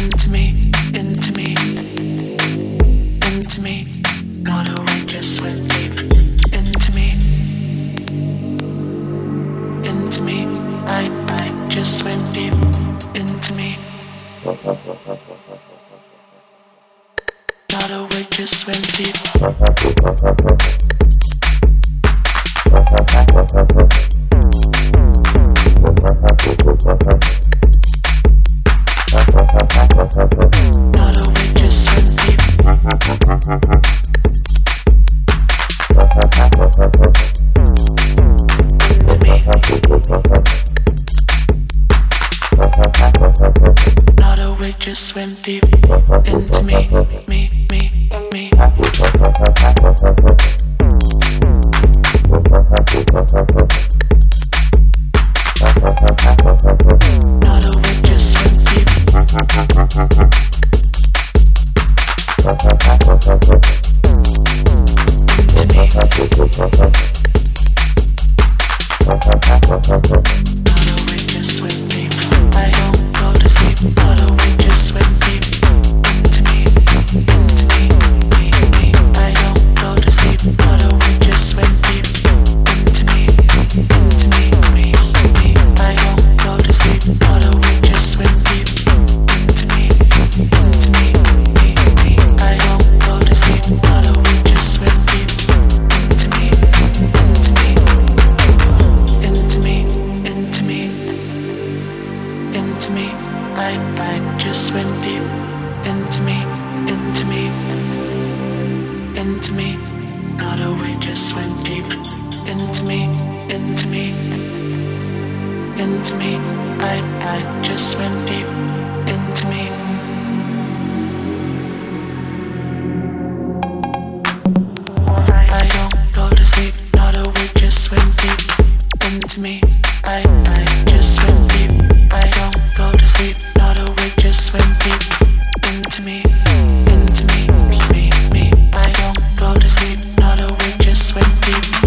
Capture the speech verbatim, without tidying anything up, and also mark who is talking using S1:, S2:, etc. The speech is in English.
S1: into me, into me, into me. Not a way, just swim deep into me, into me. I, I just swim deep into me. Not a way, just swim deep. Not a way, just swim deep. Not a way, just swim deep into me, me, me, me. Not a way, just swim deep. I don't go to sleep. Not a way, just swim deep into me, into me, me, me. I don't go to sleep. Not a way, just swim deep into me, into me, me, me. I don't go to sleep. Not a way, just swim deep into me, into me, me, me. I don't go to sleep. Not a way, just swim deep into me, into me, into me, into me, into me. I, I just swim deep into me, into me, into me. Not a way, just swim deep into me, into me, into me. I, I just swim deep into me. I don't go to sleep. Not a way, just swim deep into me. I, I just swim deep. I don't go to sleep. Not a way, just swim deep into me, into me, me, me. I don't go to sleep. Not a way, just swim deep.